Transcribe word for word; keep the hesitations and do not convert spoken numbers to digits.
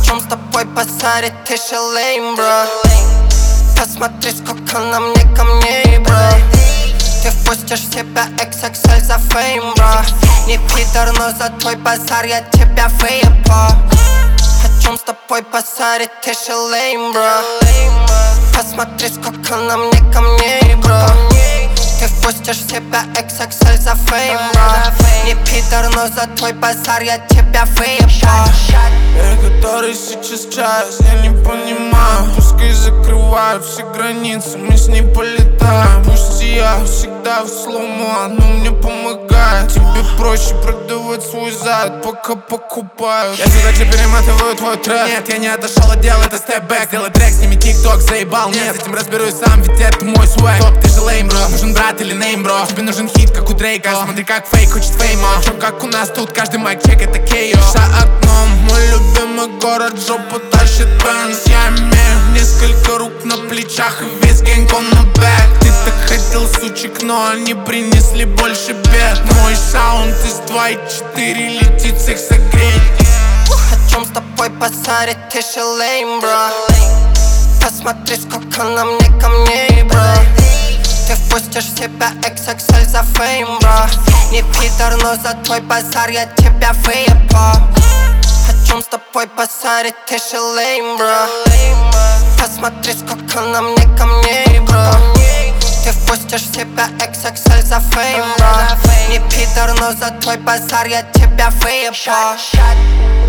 Чем с тобой базарить, ты же лейм, бро. Посмотри, сколько на мне камней, бро. Ты впустишь в себя икс икс эль за фейм, бро. Не пидор, но за твой базар я тебя выебу. О чем с тобой базарить, ты же лейм, бро. Посмотри, сколько на мне камней, бро. Ты впустишь в себя икс икс эль за фейм, бро. Не пидор, но за твой базар я тебя выебу. Я который сейчас час, я не понимаю. Пускай закрывают все границы, мы с ней полетаем. Пусть я всегда в слому, оно мне помогает. Тебе проще продавать свой зад, пока покупают. Я всегда тебе перематываю твой трек. Нет, я не отошел от дела, это степ-бэк. Делай трек, сними тик-ток, заебал. Нет, с этим разберусь сам, ведь это мой свэг. Топ, ты же лейм, бро. Нужен брат или нейм, бро. Тебе нужен хит, как у Дрейка. Смотри, как фейк хочет фейма. Чё, как у нас тут, каждый майк-чек это кей о. За окном мой любимый город, жопу тащит Бенз. Я имею несколько рук на плечах и весь гэнг on the back. Ты так хотел сучек, но они принесли больше бед. Мой саунд из два и четыре летит всех согреть. О чем с тобой базарить, ты же лейм, бро. Посмотри, сколько на мне камней, бро. Ты впустишь в себя икс икс эль за фейм, бро. Не пидор, но за твой базар я тебя выебу. О чем с тобой базарить, ты же лейм, бро. Посмотри, сколько на мне камней, бро. Ты впустишь в себя икс икс эль за фейм, бро. Не пидор, но за твой базар я тебя выебу.